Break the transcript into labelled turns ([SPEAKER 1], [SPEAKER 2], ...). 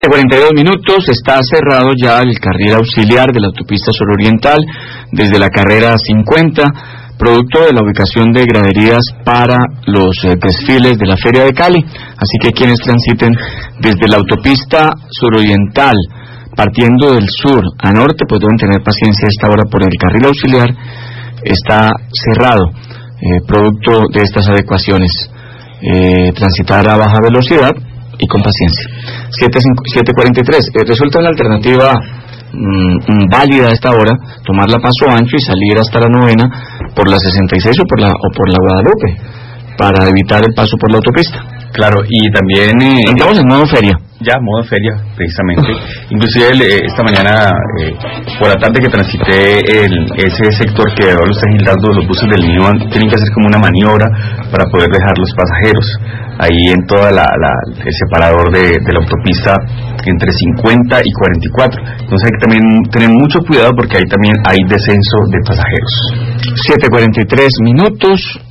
[SPEAKER 1] 42 minutos, está cerrado ya el carril auxiliar de la autopista suroriental desde la carrera 50, producto de la ubicación de graderías para los desfiles de la Feria de Cali. Así que quienes transiten desde la autopista suroriental, partiendo del sur a norte, pues deben tener paciencia a esta hora por el carril auxiliar. Está cerrado, producto de estas adecuaciones. Transitar a baja velocidad y con paciencia. 7:43. Resulta una alternativa válida a esta hora tomar la Paso Ancho y salir hasta la 9ª por la 66 o por la Guadalupe para evitar el paso por la autopista.
[SPEAKER 2] Claro, y también
[SPEAKER 1] estamos en modo feria.
[SPEAKER 2] Ya, modo feria, precisamente. Inclusive esta mañana, por la tarde que transité ese sector que ahora está Gildardo, los buses del Niño tienen que hacer como una maniobra para poder dejar los pasajeros ahí en toda el separador de la autopista entre 50 y 44. Entonces hay que también tener mucho cuidado porque ahí también hay descenso de pasajeros.
[SPEAKER 1] 7:43 minutos.